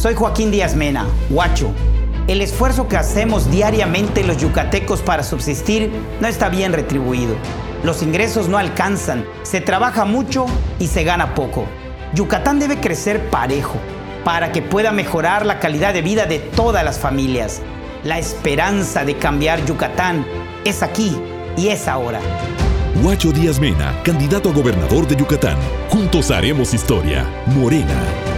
Soy Joaquín Díaz Mena, Huacho. El esfuerzo que hacemos diariamente los yucatecos para subsistir no está bien retribuido. Los ingresos no alcanzan, se trabaja mucho y se gana poco. Yucatán debe crecer parejo para que pueda mejorar la calidad de vida de todas las familias. La esperanza de cambiar Yucatán es aquí y es ahora. Huacho Díaz Mena, candidato a gobernador de Yucatán. Juntos haremos historia. Morena.